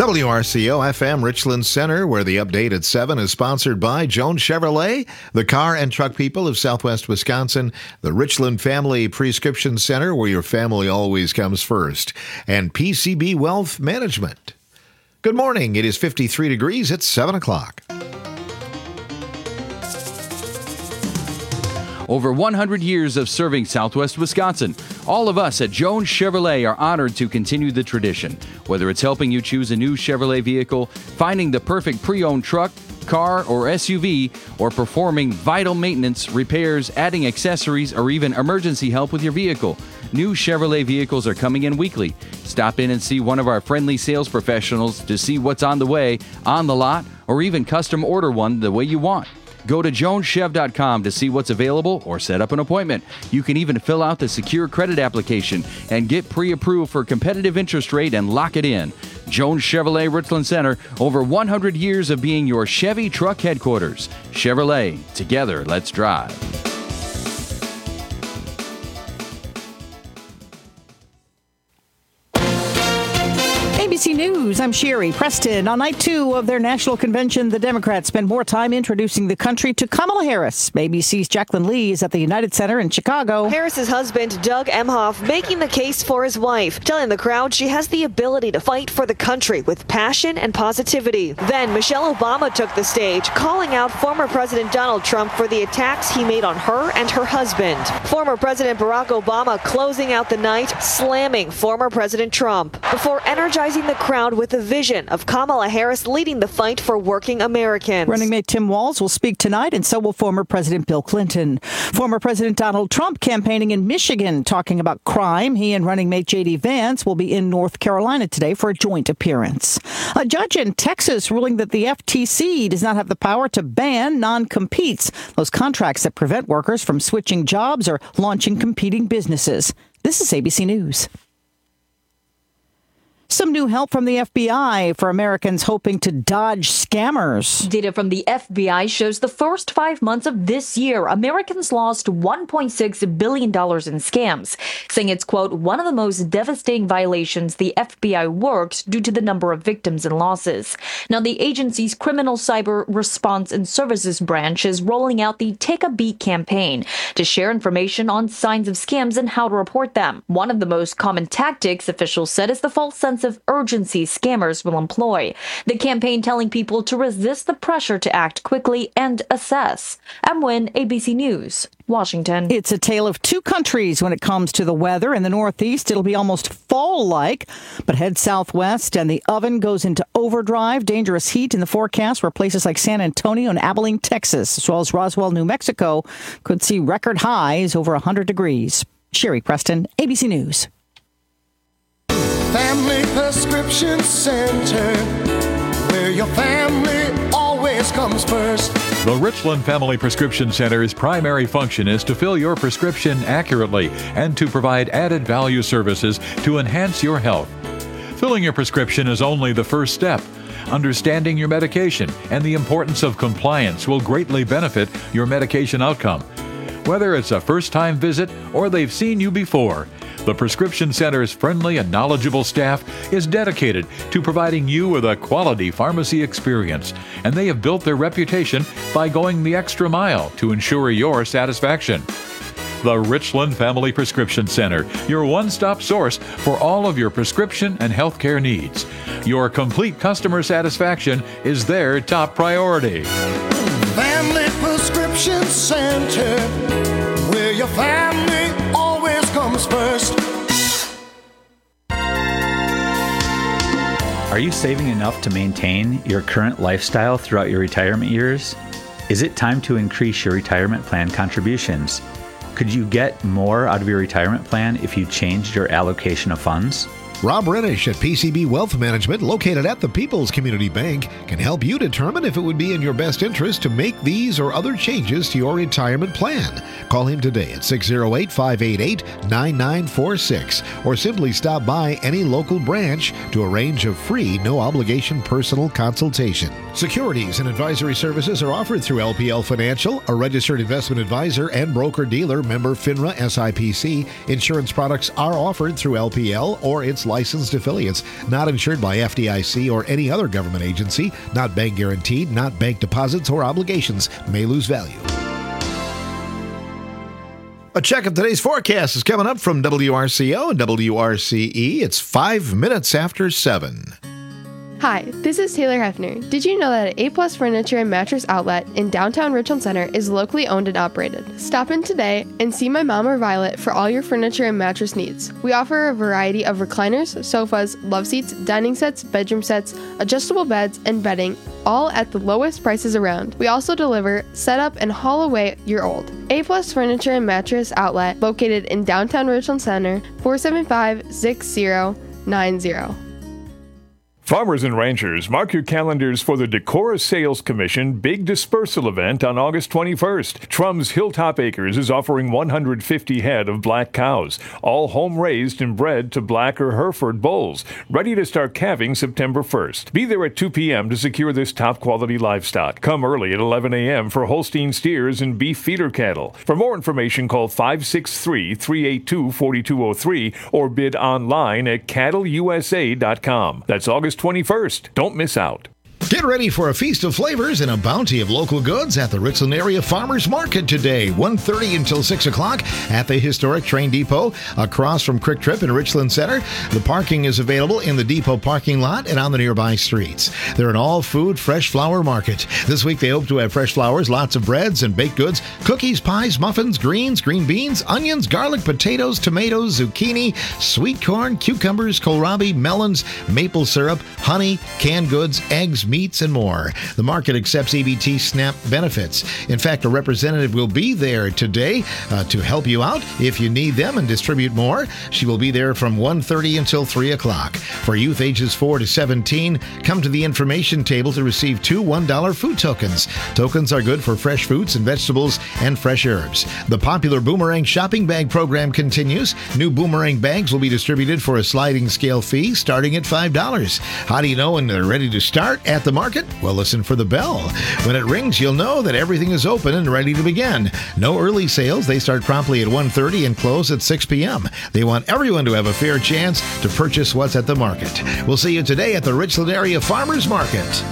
WRCO FM Richland Center, where the update at 7 is sponsored by Jones Chevrolet, the car and truck people of Southwest Wisconsin, the Richland Family Prescription Center, where your family always comes first, and PCB Wealth Management. Good morning. It is 53 degrees. It's 7 o'clock. Over 100 years of serving Southwest Wisconsin, all of us at Jones Chevrolet are honored to continue the tradition. Whether it's helping you choose a new Chevrolet vehicle, finding the perfect pre-owned truck, car, or SUV, or performing vital maintenance, repairs, adding accessories, or even emergency help with your vehicle, new Chevrolet vehicles are coming in weekly. Stop in and see one of our friendly sales professionals to see what's on the way, on the lot, or even custom order one the way you want. Go to joneschev.com to see what's available or set up an appointment. You can even fill out the secure credit application and get pre-approved for competitive interest rate and lock it in. Jones Chevrolet Richland Center, over 100 years of being your Chevy truck headquarters. Chevrolet, together, let's drive. ABC News, I'm Sherry Preston. On night 2 of their national convention, the Democrats spend more time introducing the country to Kamala Harris. ABC's Jacqueline Lee is at the United Center in Chicago. Harris's husband, Doug Emhoff, making the case for his wife, telling the crowd she has the ability to fight for the country with passion and positivity. Then Michelle Obama took the stage, calling out former President Donald Trump for the attacks he made on her and her husband. Former President Barack Obama closing out the night, slamming former President Trump, before energizing the crowd with a vision of Kamala Harris leading the fight for working Americans. Running mate Tim Walz will speak tonight, and so will former President Bill Clinton. Former President Donald Trump campaigning in Michigan, talking about crime. He and running mate J.D. Vance will be in North Carolina today for a joint appearance. A judge in Texas ruling that the FTC does not have the power to ban non-competes, those contracts that prevent workers from switching jobs or launching competing businesses. This is ABC News. Some new help from the FBI for Americans hoping to dodge scammers. Data from the FBI shows the first 5 months of this year, Americans lost $1.6 billion in scams, saying it's, quote, one of the most devastating violations the FBI worked due to the number of victims and losses. Now, the agency's Criminal Cyber Response and Services branch is rolling out the Take a Beat campaign to share information on signs of scams and how to report them. One of the most common tactics, officials said, is the false sense of urgency scammers will employ. The campaign telling people to resist the pressure to act quickly and assess. I'm Wynn, ABC News, Washington. It's a tale of two countries when it comes to the weather. In the Northeast, it'll be almost fall-like, but head southwest and the oven goes into overdrive. Dangerous heat in the forecast where places like San Antonio and Abilene, Texas, as well as Roswell, New Mexico, could see record highs over 100 degrees. Sherry Preston, ABC News. Family Prescription Center, where your family always comes first. The Richland Family Prescription Center's primary function is to fill your prescription accurately and to provide added value services to enhance your health. Filling your prescription is only the first step. Understanding your medication and the importance of compliance will greatly benefit your medication outcome. Whether it's a first-time visit or they've seen you before, the Prescription Center's friendly and knowledgeable staff is dedicated to providing you with a quality pharmacy experience, and they have built their reputation by going the extra mile to ensure your satisfaction. The Richland Family Prescription Center, your one-stop source for all of your prescription and healthcare needs. Your complete customer satisfaction is their top priority. Family Prescription Center, where your family always comes first. Are you saving enough to maintain your current lifestyle throughout your retirement years? Is it time to increase your retirement plan contributions? Could you get more out of your retirement plan if you changed your allocation of funds? Rob Reddish at PCB Wealth Management, located at the People's Community Bank, can help you determine if it would be in your best interest to make these or other changes to your retirement plan. Call him today at 608-588-9946 or simply stop by any local branch to arrange a free, no-obligation personal consultation. Securities and advisory services are offered through LPL Financial, a registered investment advisor and broker-dealer, member FINRA SIPC. Insurance products are offered through LPL or its licensed affiliates, not insured by FDIC or any other government agency, not bank guaranteed, not bank deposits or obligations, may lose value. A check of today's forecast is coming up from WRCO and WRCE. It's 5 minutes after 7. Hi, this is Taylor Hefner. Did you know that A-Plus Furniture and Mattress Outlet in downtown Richland Center is locally owned and operated? Stop in today and see my mom or Violet for all your furniture and mattress needs. We offer a variety of recliners, sofas, love seats, dining sets, bedroom sets, adjustable beds, and bedding, all at the lowest prices around. We also deliver, set up, and haul away your old. A-Plus Furniture and Mattress Outlet, located in downtown Richland Center, 475-6090. Farmers and ranchers, mark your calendars for the Decorah Sales Commission Big Dispersal event on August 21st. Trum's Hilltop Acres is offering 150 head of black cows, all home-raised and bred to black or Hereford bulls, ready to start calving September 1st. Be there at 2 p.m. to secure this top-quality livestock. Come early at 11 a.m. for Holstein steers and beef feeder cattle. For more information, call 563-382-4203 or bid online at cattleusa.com. That's August 21st. Don't miss out. Get ready for a feast of flavors and a bounty of local goods at the Richland Area Farmers Market today, 1:30 until 6 o'clock at the historic train depot across from Quick Trip in Richland Center. The parking is available in the depot parking lot and on the nearby streets. They're an all-food, fresh flower market. This week they hope to have fresh flowers, lots of breads and baked goods, cookies, pies, muffins, greens, green beans, onions, garlic, potatoes, tomatoes, zucchini, sweet corn, cucumbers, kohlrabi, melons, maple syrup, honey, canned goods, eggs, meats, and more. The market accepts EBT SNAP benefits. In fact, a representative will be there today to help you out if you need them and distribute more. She will be there from 1:30 until 3 o'clock. For youth ages 4 to 17, come to the information table to receive 2 $1 food tokens. Tokens are good for fresh fruits and vegetables and fresh herbs. The popular Boomerang shopping bag program continues. New Boomerang bags will be distributed for a sliding scale fee starting at $5. How do you know when they're ready to start at the market? Well, listen for the bell. When it rings, you'll know that everything is open and ready to begin. No early sales. They start promptly at 1:30 and close at 6 p.m. They want everyone to have a fair chance to purchase what's at the market. We'll see you today at the Richland Area Farmers Market.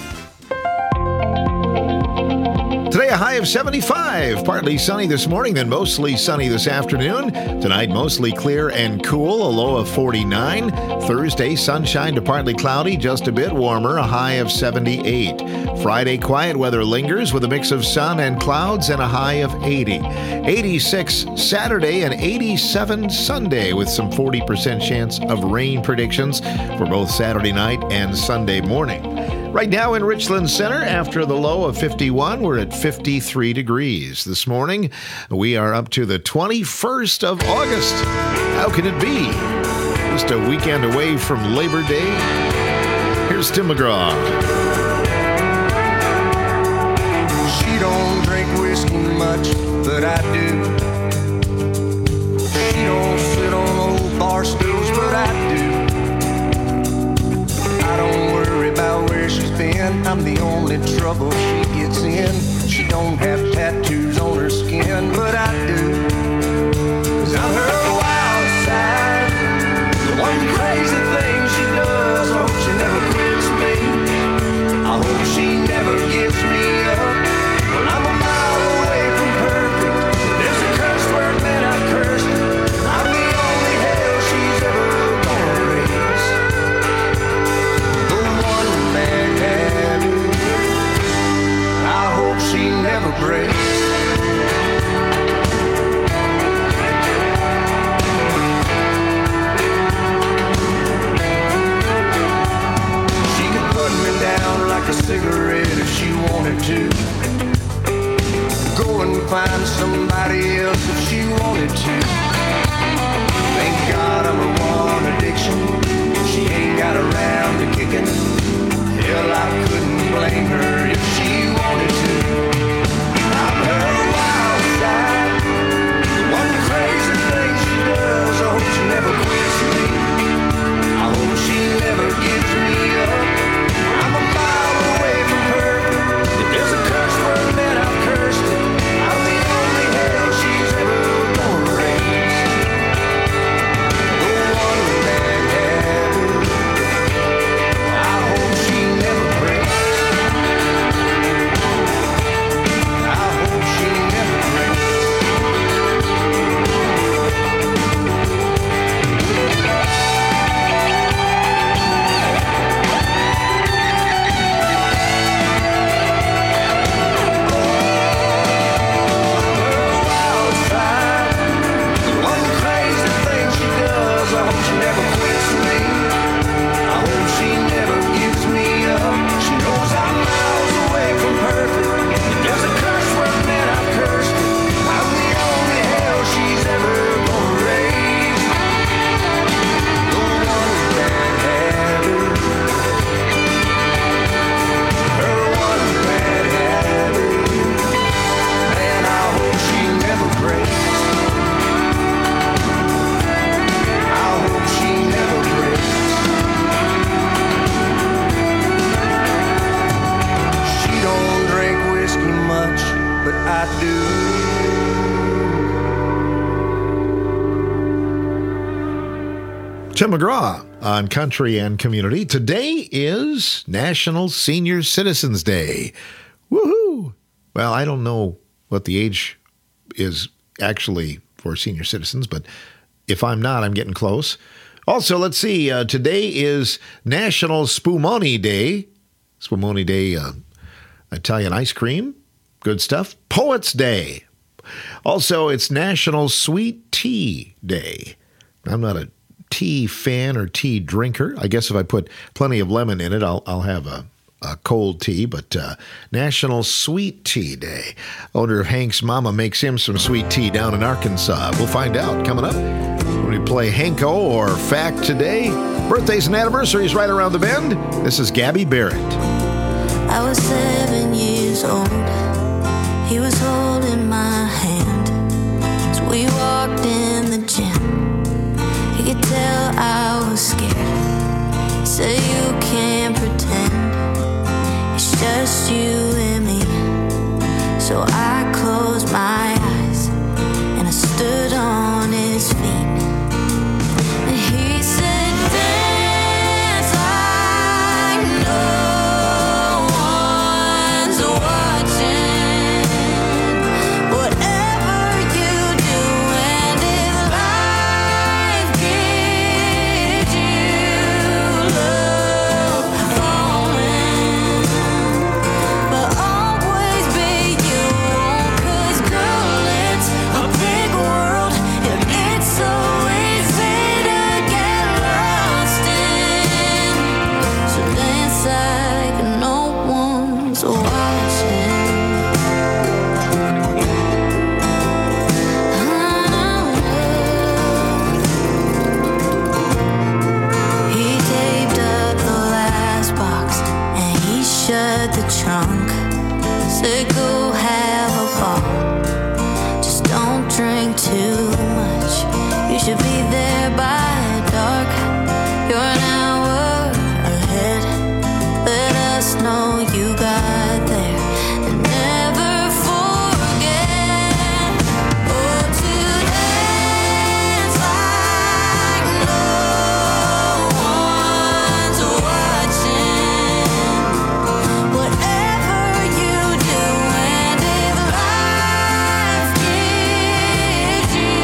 Today, a high of 75. Partly sunny this morning, then mostly sunny this afternoon. Tonight, mostly clear and cool, a low of 49. Thursday, sunshine to partly cloudy, just a bit warmer, a high of 78. Friday, quiet weather lingers with a mix of sun and clouds and a high of 80. 86 Saturday and 87 Sunday with some 40% chance of rain predictions for both Saturday night and Sunday morning. Right now in Richland Center, after the low of 51, we're at 53 degrees. This morning, we are up to the 21st of August. How can it be? Just a weekend away from Labor Day. Here's Tim McGraw. She don't drink whiskey much, but I do. She don't sit on old bar stools, but I do. I don't worry about where she's been. I'm the only trouble she gets in. She don't have tattoos on her skin, but I do. 'Cause I'm her wild side. The one crazy thing she does. I hope she never quits me. I hope she never gives me up. Well, I'm a mile away from perfect. There's a curse word that I cursed. I'm the only hell she's Tim McGraw on Country and Community. Today is National Senior Citizens Day. Woohoo! Well, I don't know what the age is actually for senior citizens, but if I'm not, I'm getting close. Also, let's see. Today is National Spumoni Day. Spumoni Day, Italian ice cream. Good stuff. Poets Day. Also, it's National Sweet Tea Day. I'm not a tea fan or tea drinker. I guess if I put plenty of lemon in it, I'll have a cold tea, but National Sweet Tea Day. I wonder if Hank's mama makes him some sweet tea down in Arkansas. We'll find out coming up when we play Hanko or Fact Today. Birthdays and anniversaries right around the bend. This is Gabby Barrett. I was 7 years old. He was holding my hand as we walked in the gym. He could tell I was scared. He said, "You can't pretend. It's just you and me." So I closed my eyes and I stood on his feet. And he said, "Dance like no one's watching. Whatever you do, and if life gives you love falling, but always be you, 'cause girl, it's a big world, and it's so easy to get lost in. So dance like no one's watching." He taped up the last box and he shut the trunk. Said, "Go have a ball. Just don't drink too much. You should be there by dark. You're an hour ahead. Let us know you got there. And never forget, oh, to dance like no one's watching. Whatever you do, and if life gives you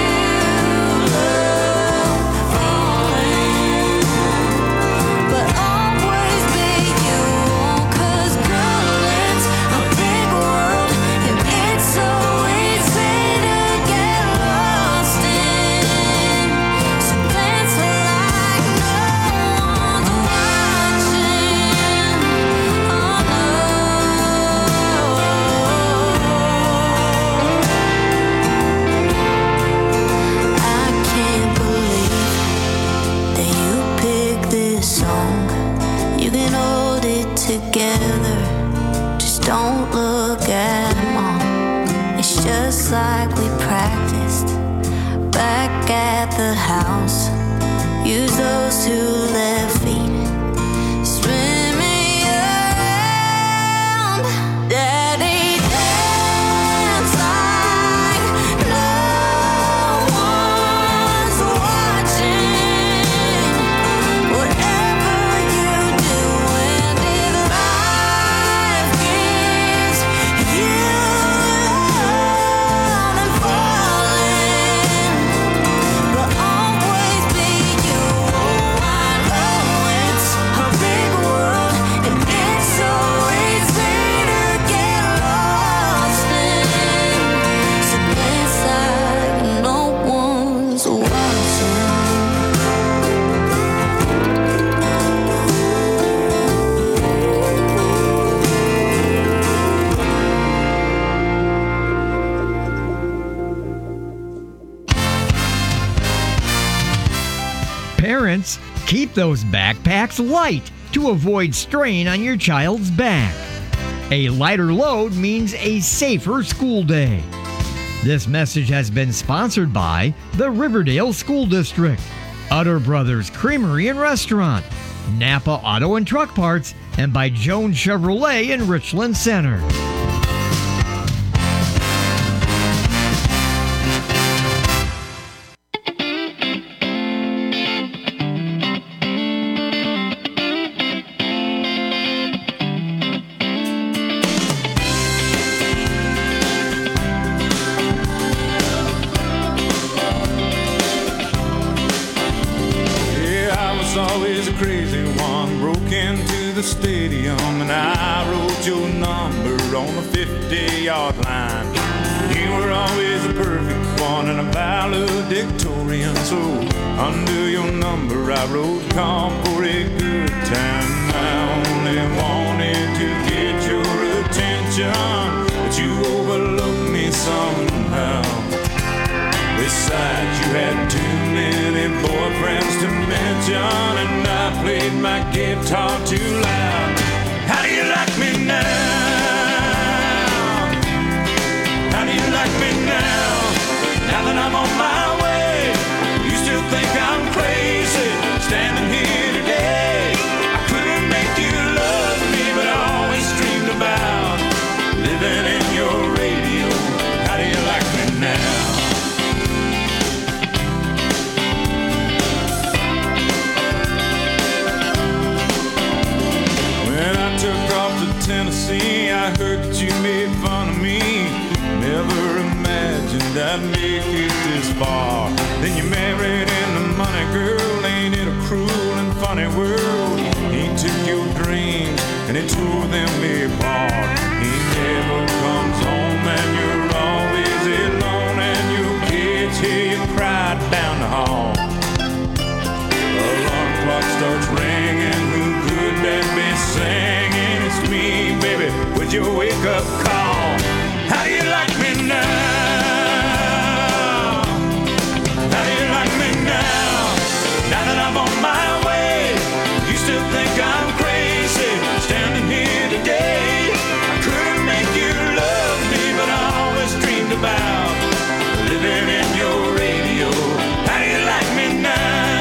love falling, but always be you, 'cause girl, it's a big world, and it's so easy to get lost in. So dance like no one's watching. Oh no, I can't believe that you picked this song. You can hold it together, just don't look at mom. It's just like we practiced back at the house. Use those 2 left feet, spin me around. Daddy, dance like no one's watching. Whatever you do, and if life gives you love and falling, but always be you. Oh, I know it's a big world, and it's so easy to get lost in. So dance like no one's watching. Parents, keep those backpacks light to avoid strain on your child's back. A lighter load means a safer school day. This message has been sponsored by the Riverdale School District, Utter Brothers Creamery and Restaurant, Napa Auto and Truck Parts, and by Jones Chevrolet in Richland Center. always a crazy one. Broke into the stadium and I wrote your number on the 50-yard line. You were always the perfect one and a valedictorian. So under your number I wrote, come for a good time. I only wanted to get your attention, but you overlooked me somehow. Besides, you had too many boyfriends to mention, and I played my guitar too loud. How do you like me now? How do you like me now? Now that I'm on my way, you still think I'm crazy, standing here today. I couldn't make you love me, but I always dreamed about living in your radio. How do you like me now? When I took off to Tennessee, I heard that you made fun of me. Never imagined I'd make it this far. Then you married into money, girl. Ain't it a cruel and funny world? He took your dreams and he tore them apart. He never comes home and you're always alone, and your kids hear you cry down the hall. Alarm clock starts ringing. Who could that be singing? It's me, baby, with your wake-up call. How do you like me now? How do you like me now? Now that I'm on my way, you still think I'm crazy, standing here today. I couldn't make you love me, but I always dreamed about living in your radio. How do you like me now?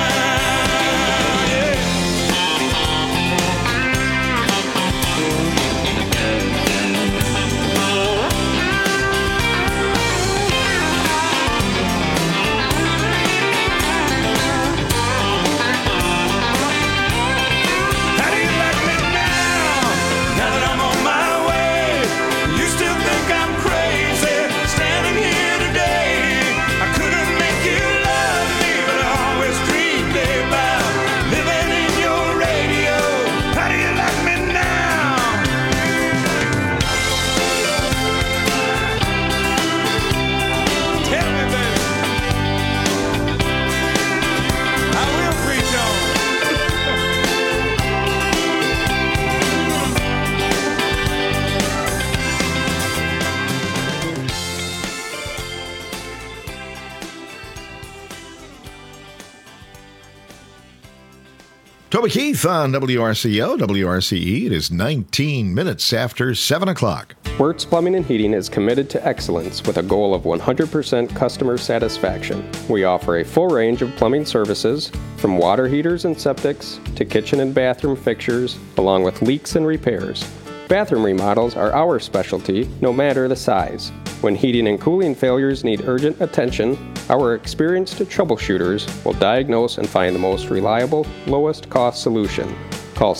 Toby Keith on WRCO, WRCE. It is 19 minutes after 7 o'clock. Wirtz Plumbing and Heating is committed to excellence with a goal of 100% customer satisfaction. We offer a full range of plumbing services, from water heaters and septics to kitchen and bathroom fixtures, along with leaks and repairs. Bathroom remodels are our specialty, no matter the size. When heating and cooling failures need urgent attention, our experienced troubleshooters will diagnose and find the most reliable, lowest cost solution. Call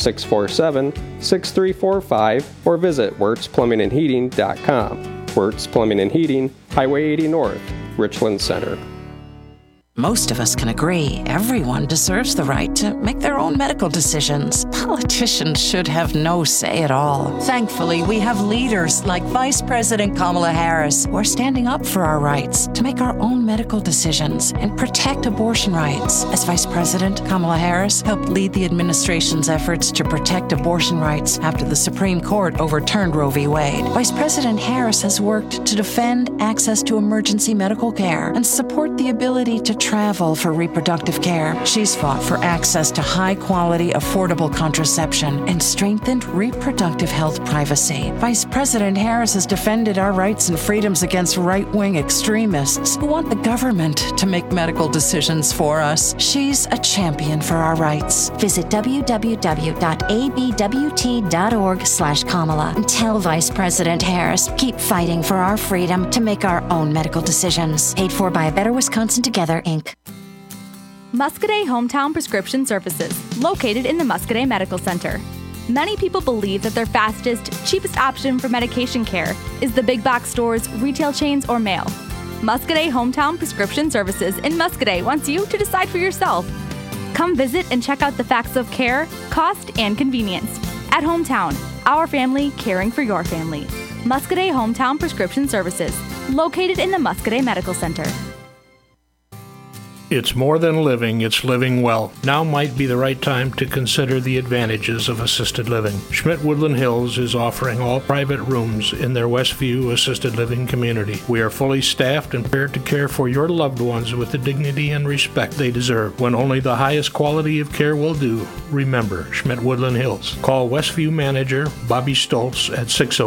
647-6345 or visit WirtzPlumbingandHeating.com. Wirtz Plumbing and Heating, Highway 80 North, Richland Center. Most of us can agree everyone deserves the right to make their own medical decisions. Politicians should have no say at all. Thankfully, we have leaders like Vice President Kamala Harris who are standing up for our rights to make our own medical decisions and protect abortion rights. As Vice President, Kamala Harris helped lead the administration's efforts to protect abortion rights after the Supreme Court overturned Roe v. Wade. Vice President Harris has worked to defend access to emergency medical care and support the ability to travel for reproductive care. She's fought for access to high-quality, affordable contraception and strengthened reproductive health privacy. Vice President Harris has defended our rights and freedoms against right-wing extremists who want the government to make medical decisions for us. She's a champion for our rights. Visit www.abwt.org/Kamala and tell Vice President Harris, keep fighting for our freedom to make our own medical decisions. Paid for by A Better Wisconsin Together, Inc. Muscadet Hometown Prescription Services, located in the Muscadet Medical Center. Many people believe that their fastest, cheapest option for medication care is the big box stores, retail chains, or mail. Muscadet Hometown Prescription Services in Muscadet wants you to decide for yourself. Come visit and check out the facts of care, cost, and convenience. At Hometown, our family caring for your family. Muscadet Hometown Prescription Services, located in the Muscadet Medical Center. It's more than living, it's living well. Now might be the right time to consider the advantages of assisted living. Schmidt Woodland Hills is offering all private rooms in their Westview assisted living community. We are fully staffed and prepared to care for your loved ones with the dignity and respect they deserve. When only the highest quality of care will do, remember Schmidt Woodland Hills. Call Westview Manager Bobby Stoltz at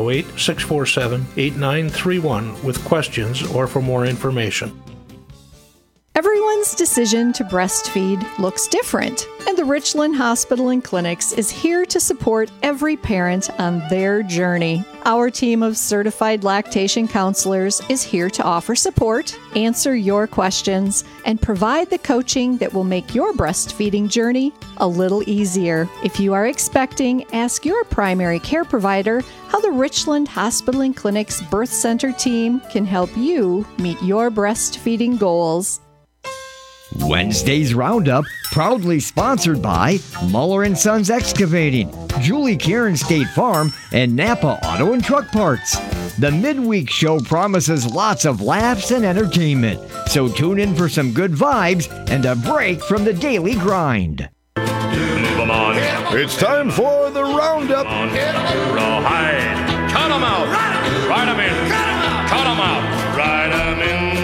608-647-8931 with questions or for more information. Everyone's decision to breastfeed looks different, and the Richland Hospital and Clinics is here to support every parent on their journey. Our team of certified lactation counselors is here to offer support, answer your questions, and provide the coaching that will make your breastfeeding journey a little easier. If you are expecting, ask your primary care provider how the Richland Hospital and Clinics Birth Center team can help you meet your breastfeeding goals. Wednesday's Roundup, proudly sponsored by Muller & Sons Excavating, Julie Karen State Farm, and Napa Auto and Truck Parts. The midweek show promises lots of laughs and entertainment, so tune in for some good vibes and a break from the daily grind. Move 'em on. It's time for the Roundup. Rawhide. Cut 'em out. Ride 'em in. Cut 'em out. Ride 'em in.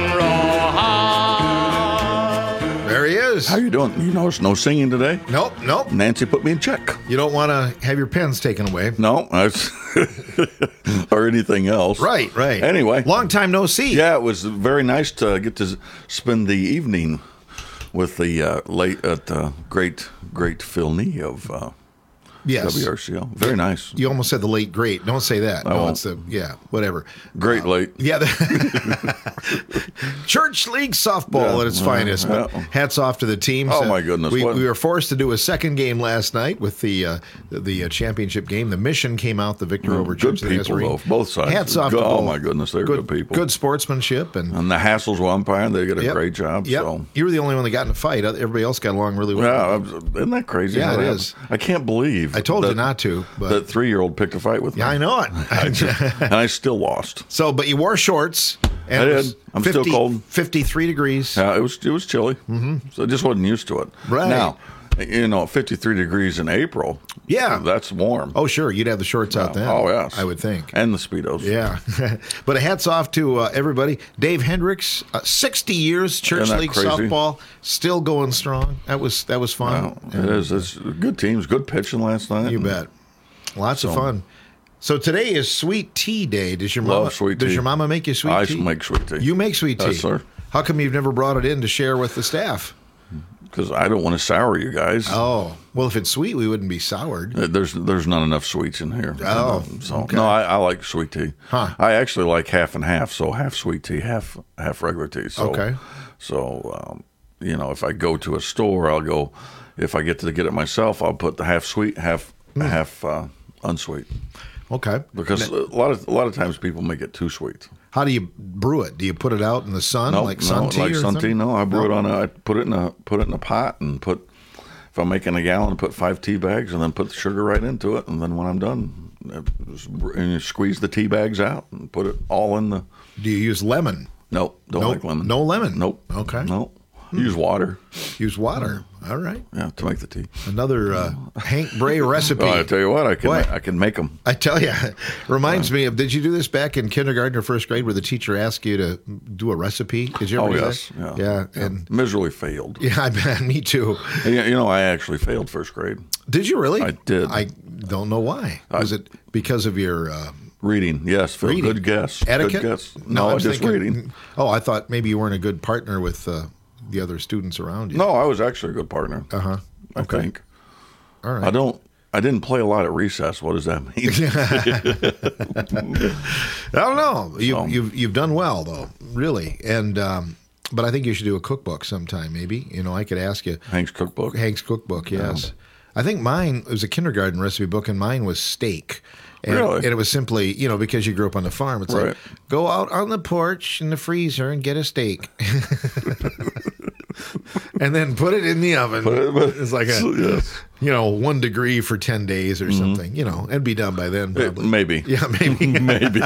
There he is. How you doing? You notice no singing today? Nope. Nancy put me in check. You don't want to have your pens taken away. No, or anything else. Right. Anyway. Long time no see. Yeah, it was very nice to get to spend the evening with the great Phil Nee of Yes. WRCL. Very nice. You almost said the late great. Don't say that. I won't. It's whatever. Great late. Yeah. Church League softball at its finest. But hats off to the teams. Oh, my goodness. We were forced to do a second game last night with the championship game. The Mission came out the victor over Church Good people, both sides. Hats off to Oh, both. my goodness. They're good people. Good sportsmanship. And the Hassels were umpiring. They did a great job. Yep. So. You were the only one that got in a fight. Everybody else got along really well. Yeah, isn't that crazy? Yeah, it is. I can't believe. I told you not to. But that 3-year-old picked a fight with me. Yeah, I know it. And I still lost. So, but you wore shorts. And I did. I'm still cold. 53 degrees. Yeah, it was chilly. Mm-hmm. So I just wasn't used to it. Right. Now, 53 degrees in April. Yeah. That's warm. Oh, sure. You'd have the shorts out then. Oh, yes. I would think. And the Speedos. Yeah. But hats off to everybody. Dave Hendricks, 60 years, Church League softball, still going strong. That was fun. Wow, it is. It's good teams. Good pitching last night. You bet. Lots of fun. So today is Sweet Tea Day. Does your mama make you sweet tea? I make sweet tea. You make sweet tea? Yes, sir. How come you've never brought it in to share with the staff? Because I don't want to sour you guys. Oh, well, if it's sweet, we wouldn't be soured. There's not enough sweets in here. Oh, okay. No, I like sweet tea. Huh. I actually like half and half, so half sweet tea, half regular tea. So, okay. So, if I go to a store, I'll go. If I get it myself, I'll put the half sweet, half unsweet. Okay. Because a lot of times people make it too sweet. How do you brew it? Do you put it out in the sun like sun tea? Like or sun something? tea. No, I brew it I put it in a pot and if I'm making a gallon, put 5 tea bags and then put the sugar right into it, and then when I'm done, you squeeze the tea bags out and put it all in the. Do you use lemon? Nope, don't like lemon. No lemon. Nope. Okay. Nope. Use water. Use water. All right. Yeah, to make the tea. Another Hank Bray recipe. I tell you what, I can make them. I tell you, reminds me of. Did you do this back in kindergarten or first grade, where the teacher asked you to do a recipe? Did you ever do yes. that? Yeah. And miserably failed. Yeah, I bet. Me too. I actually failed first grade. Did you really? I did. I don't know why. Was it because of your? Reading, yes. Phil, reading. Good guess. Etiquette? Good guess. No, just reading. Oh, I thought maybe you weren't a good partner with the other students around you. No, I was actually a good partner. Uh-huh. I think. All right. I didn't play a lot at recess. What does that mean? I don't know. You've done well though, really. And but I think you should do a cookbook sometime. Maybe I could ask you. Hank's cookbook. Hank's cookbook. Yes. Yeah. I think mine was a kindergarten recipe book, and mine was steak. And, really? And it was simply, because you grew up on the farm, it's like, go out on the porch in the freezer and get a steak. and then put it in the oven. It's like a 1 degree for 10 days or something, and be done by then. Probably. Maybe. Yeah, maybe. Maybe.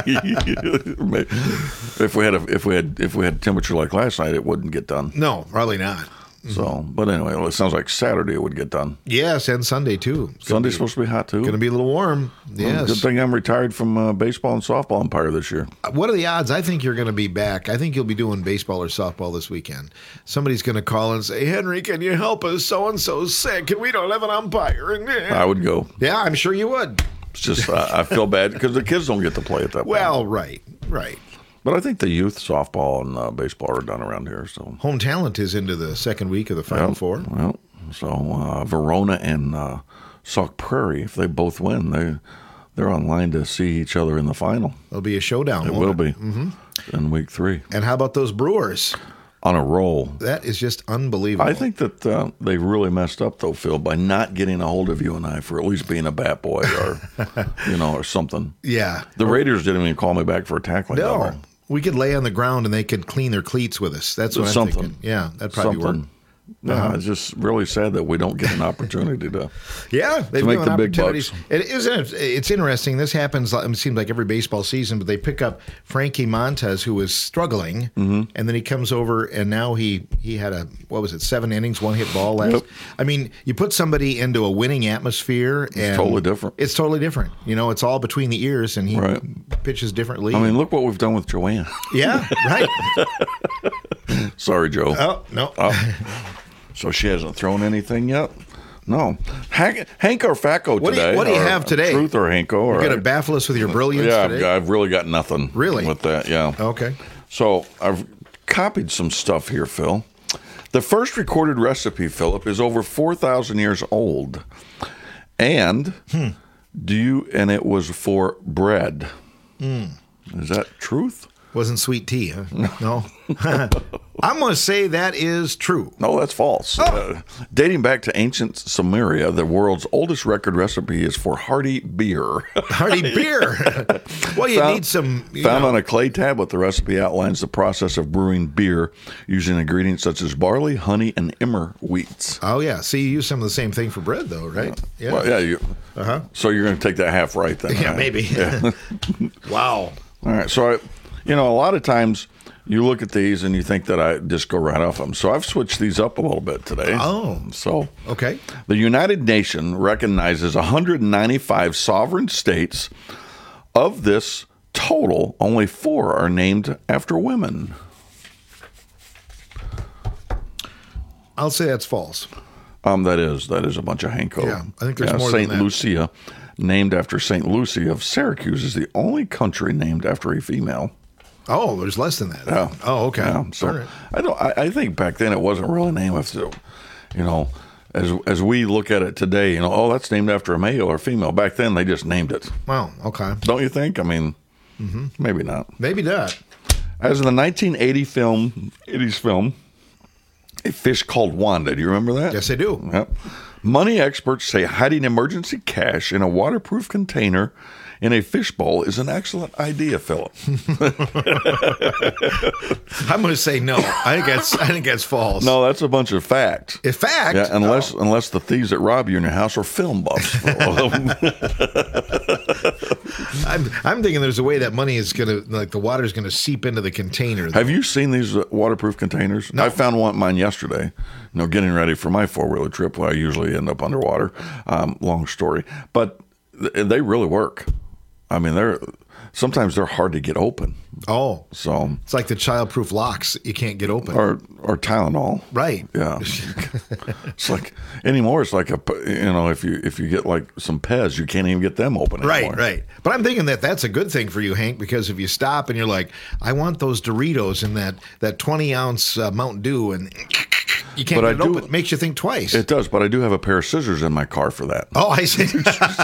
If we had temperature like last night, it wouldn't get done. No, probably not. So, but anyway, it sounds like Saturday it would get done. Yes, and Sunday too. Sunday's supposed to be hot too. Going to be a little warm. Yes. Good thing I'm retired from baseball and softball umpire this year. What are the odds? I think you're going to be back. I think you'll be doing baseball or softball this weekend. Somebody's going to call and say, Henry, can you help us? So-and-so's sick and we don't have an umpire. I would go. Yeah, I'm sure you would. It's just I feel bad because the kids don't get to play at that point. Well, right. But I think the youth softball and baseball are done around here. So Home Talent is into the second week of the Final Four. Well, so Verona and Sauk Prairie, if they both win, they're online to see each other in the final. It'll be a showdown. It will be in week 3. And how about those Brewers? On a roll. That is just unbelievable. I think that they really messed up, though, Phil, by not getting a hold of you and I for at least being a bat boy or, or something. Yeah. The Raiders didn't even call me back for a tackling. No. We could lay on the ground and they could clean their cleats with us. That's what I'm thinking. Yeah, that'd probably work. No, it's just really sad that we don't get an opportunity to. Yeah, they've make given the big opportunities. bucks. It's interesting. This happens. It seems like every baseball season, but they pick up Frankie Montes, who was struggling, and then he comes over, and now he had 7 innings, 1-hit ball last. Yep. I mean, you put somebody into a winning atmosphere, and it's totally different. It's totally different. It's all between the ears, and he pitches differently. I mean, look what we've done with Joanne. Yeah, right. Sorry, Joe. Oh no. So she hasn't thrown anything yet? No. Hank or Facco today? What do you have today? Truth or Hanko? You're going to baffle us with your brilliance today? Yeah, I've really got nothing with that, yeah. Okay. So I've copied some stuff here, Phil. The first recorded recipe, Philip, is over 4,000 years old. And it was for bread. Is that truth? Wasn't sweet tea, huh? No. I'm going to say that is true. No, that's false. Dating back to ancient Sumeria, the world's oldest record recipe is for hearty beer. Hearty beer? Well, you need some... Found on a clay tablet, the recipe outlines the process of brewing beer using ingredients such as barley, honey, and emmer wheats. Oh, yeah. See, you use some of the same thing for bread, though, right? Yeah. Well, yeah. So you're going to take that half right then. Yeah, right? maybe. Yeah. Wow. All right. So, a lot of times you look at these and you think that I just go right off them. So I've switched these up a little bit today. Oh. So. Okay. The United Nations recognizes 195 sovereign states. Of this total, only 4 are named after women. I'll say that's false. That is a bunch of Hanko. Yeah, I think there's more than that. St. Lucia, named after St. Lucy of Syracuse, is the only country named after a female. Oh, there's less than that. Yeah. Oh, okay. Yeah. So I think back then it wasn't really named after, as we look at it today, that's named after a male or female. Back then they just named it. Wow. Okay. Don't you think? I mean, maybe not. Maybe not. As in the 1980s film, A Fish Called Wanda. Do you remember that? Yes, I do. Yep. Money experts say hiding emergency cash in a waterproof container in a fishbowl is an excellent idea, Philip. I'm going to say no. I think that's false. No, that's a bunch of fact. A fact? Yeah, unless the thieves that rob you in your house are film buffs. I'm thinking there's a way that money is going to, the water is going to seep into the container. Have you seen these waterproof containers? No. I found mine yesterday. Getting ready for my 4-wheeler trip where I usually end up underwater. Long story. But they really work. I mean, sometimes they're hard to get open. Oh. So it's like the childproof locks you can't get open. Or Tylenol. Right. Yeah. It's like anymore it's like if you get like some Pez, you can't even get them open anymore. Right. But I'm thinking that's a good thing for you, Hank, because if you stop and you're like, I want those Doritos and that 20-ounce Mountain Dew, and you can't get it open. It makes you think twice. It does, but I do have a pair of scissors in my car for that. Oh, I see.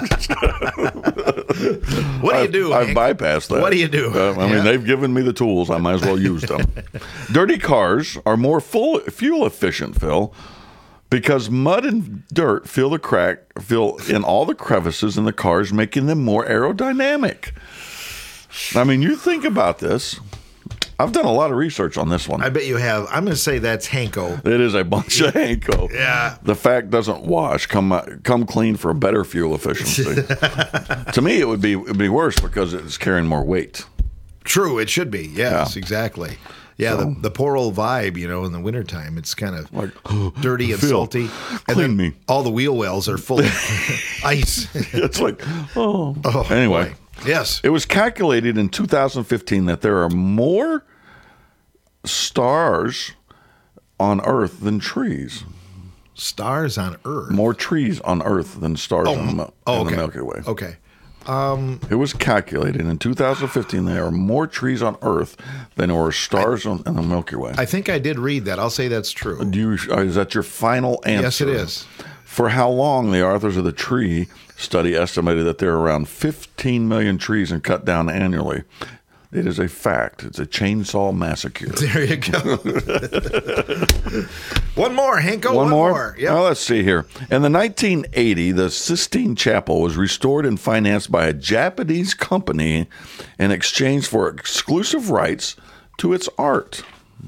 What do you do, I've Hank? bypassed that. What do you do? I mean, they've given me the tools. I might as well use them. Dirty cars are more fuel efficient, Phil, because mud and dirt fill in all the crevices in the cars, making them more aerodynamic. I mean, you think about this. I've done a lot of research on this one. I bet you have. I'm going to say that's Hanko. It is a bunch of Hanko. Yeah. The fact doesn't wash. Come clean for a better fuel efficiency. To me, it would be worse because it's carrying more weight. True, it should be. Yes, exactly. Yeah, so, the poor old vibe, in the wintertime, it's kind of like dirty and salty. And then me. All the wheel wells are full of ice. It's like, anyway. Boy. Yes. It was calculated in 2015 that there are more stars on Earth than trees. Stars on Earth? More trees on Earth than stars in the Milky Way. Okay. It was calculated in 2015 there are more trees on Earth than there are stars in the Milky Way. I think I did read that. I'll say that's true. Is that your final answer? Yes, it is. For how long the authors of the tree study estimated that there are around 15 million trees and cut down annually. It is a fact. It's a chainsaw massacre. There you go. One more, Hanko. One more? Yep. Well, let's see here. In the 1980, the Sistine Chapel was restored and financed by a Japanese company in exchange for exclusive rights to its art.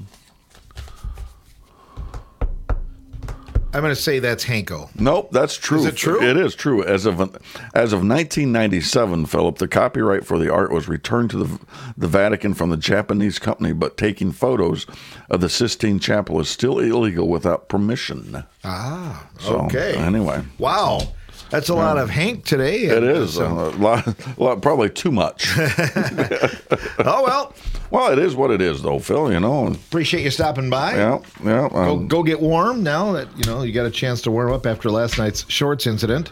I'm going to say that's Hanko. Nope, that's true. Is it true? It is true. As of 1997, Philip, the copyright for the art was returned to the Vatican from the Japanese company, but taking photos of the Sistine Chapel is still illegal without permission. Ah, so, okay. Anyway. Wow. That's a lot of Hank today. It is. A lot, probably too much. Oh, well. Well, it is what it is, though, Phil, Appreciate you stopping by. Yeah. Go get warm now that, you got a chance to warm up after last night's shorts incident.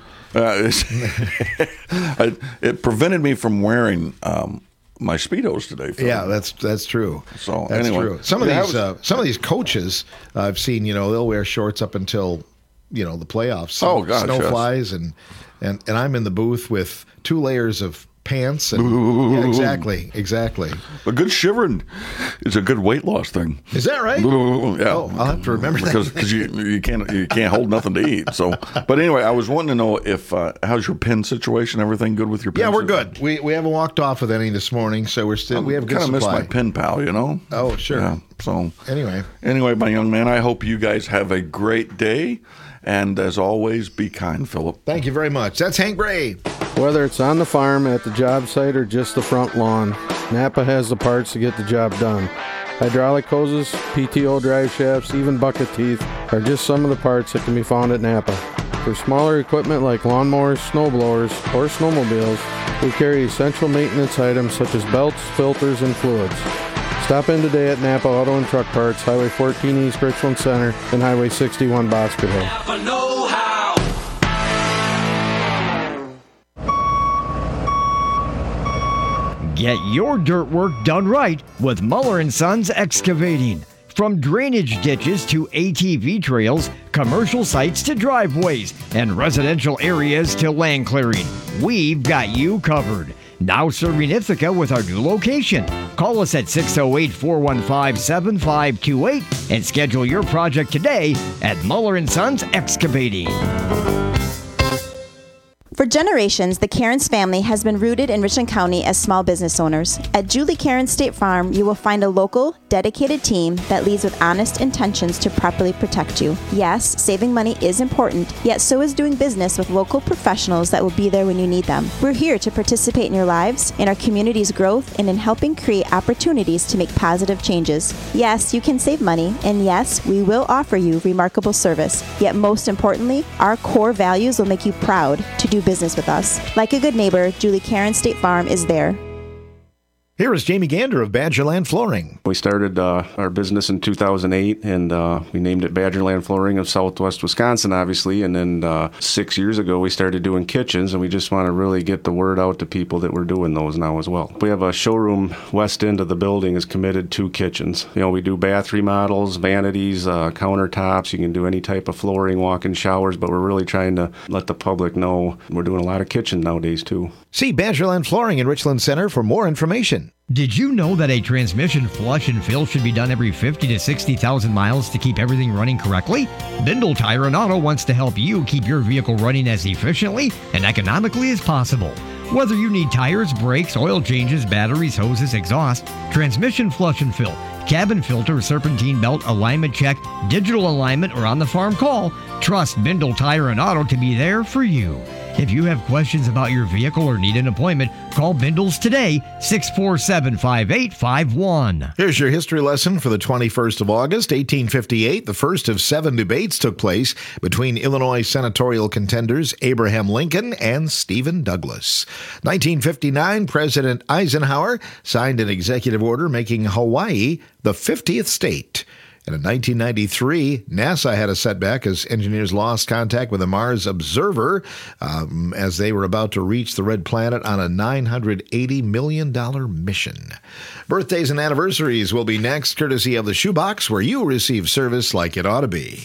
It prevented me from wearing my Speedos today, Phil. Yeah, that's true. So, that's anyway. true. Some of these coaches I've seen, they'll wear shorts up until the playoffs. Oh gosh, snow flies and I'm in the booth with 2 layers of pants. And, yeah, exactly. But good shivering is a good weight loss thing. Is that right? Yeah. Oh, I'll have to remember that because you can't hold nothing to eat. So, but anyway, I was wanting to know if how's your pen situation? Everything good with your pen? Yeah, we're good. We haven't walked off with any this morning, so we have good supply. supply. Miss my pen pal, Oh, sure. Yeah. So anyway, my young man, I hope you guys have a great day. And as always, be kind, Philip. Thank you very much. That's Hank Bray. Whether it's on the farm, at the job site, or just the front lawn, Napa has the parts to get the job done. Hydraulic hoses, PTO drive shafts, even bucket teeth are just some of the parts that can be found at Napa. For smaller equipment like lawnmowers, snowblowers, or snowmobiles, we carry essential maintenance items such as belts, filters, and fluids. Stop in today at Napa Auto and Truck Parts, Highway 14 East Richland Center, and Highway 61 Boxford Hill. Napa know-how. Get your dirt work done right with Muller & Sons Excavating. From drainage ditches to ATV trails, commercial sites to driveways, and residential areas to land clearing, we've got you covered. Now serving Ithaca with our new location. Call us at 608-415-7528 and schedule your project today at Muller & Sons Excavating. For generations, the Cairns family has been rooted in Richland County as small business owners. At Julie Cairns State Farm, you will find a local, dedicated team that leads with honest intentions to properly protect you. Yes, saving money is important, yet so is doing business with local professionals that will be there when you need them. We're here to participate in your lives, in our community's growth, and in helping create opportunities to make positive changes. Yes, you can save money, and yes, we will offer you remarkable service. Yet most importantly, our core values will make you proud to do business with us. Like a good neighbor, Julie Cairns State Farm is there. Here is Jamie Gander of Badgerland Flooring. We started our business in 2008, and we named it Badgerland Flooring of Southwest Wisconsin, obviously. And then 6 years ago, we started doing kitchens, and we just want to really get the word out to people that we're doing those now as well. We have a showroom west end of the building is committed to kitchens. We do bath remodels, vanities, countertops. You can do any type of flooring, walk-in showers, but we're really trying to let the public know we're doing a lot of kitchens nowadays, too. See Badgerland Flooring in Richland Center for more information. Did you know that a transmission flush and fill should be done every 50 to 60,000 miles to keep everything running correctly? Bindle Tire and Auto wants to help you keep your vehicle running as efficiently and economically as possible. Whether you need tires, brakes, oil changes, batteries, hoses, exhaust, transmission flush and fill, cabin filter, serpentine belt, alignment check, digital alignment, or on the farm call, trust Bindle Tire and Auto to be there for you. If you have questions about your vehicle or need an appointment, call Bindles today, 647-5851. Here's your history lesson for the 21st of August, 1858. The first of 7 debates took place between Illinois senatorial contenders Abraham Lincoln and Stephen Douglas. 1959, President Eisenhower signed an executive order making Hawaii the 50th state. And in 1993, NASA had a setback as engineers lost contact with the Mars Observer as they were about to reach the red planet on a $980 million mission. Birthdays and anniversaries will be next, courtesy of the Shoebox, where you receive service like it ought to be.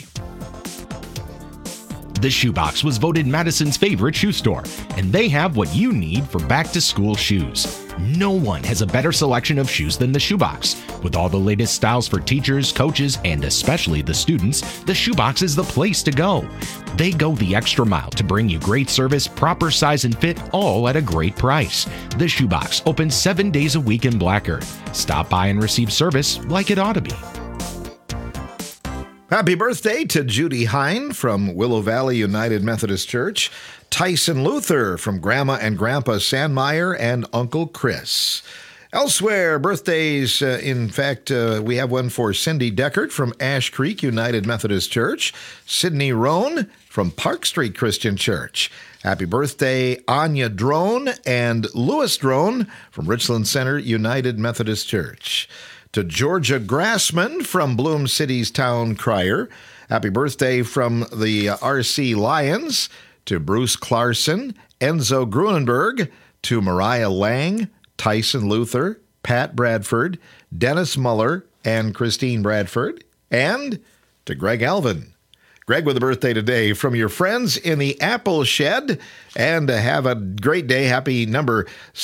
The Shoebox was voted Madison's favorite shoe store, and they have what you need for back-to-school shoes. No one has a better selection of shoes than the Shoebox. With all the latest styles for teachers, coaches, and especially the students, the Shoebox is the place to go. They go the extra mile to bring you great service, proper size and fit, all at a great price. The Shoebox opens 7 days a week in Black Earth. Stop by and receive service like it ought to be. Happy birthday to Judy Hine from Willow Valley United Methodist Church, Tyson Luther from Grandma and Grandpa Sandmeyer, and Uncle Chris. Elsewhere, birthdays, we have one for Cindy Deckert from Ash Creek United Methodist Church, Sydney Roan from Park Street Christian Church. Happy birthday, Anya Drone and Louis Drone from Richland Center United Methodist Church. To Georgia Grassman from Bloom City's Town Crier. Happy birthday from the RC Lions. To Bruce Clarkson, Enzo Grunenberg. To Mariah Lang, Tyson Luther, Pat Bradford, Dennis Muller, and Christine Bradford. And to Greg Alvin. Greg with a birthday today from your friends in the Apple Shed. And have a great day. Happy number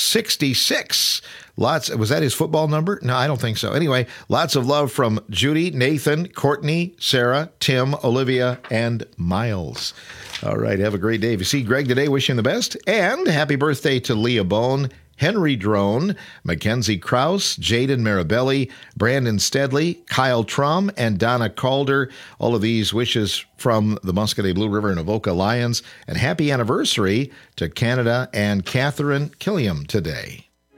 66. Was that his football number? No, I don't think so. Anyway, lots of love from Judy, Nathan, Courtney, Sarah, Tim, Olivia, and Miles. All right, have a great day. If you see Greg today, wish him the best. And happy birthday to Leah Bone, Henry Drone, Mackenzie Krause, Jaden Marabelli, Brandon Steadley, Kyle Trum, and Donna Calder. All of these wishes from the Muscoda Blue River and Avoca Lions. And happy anniversary to Canada and Catherine Killiam today.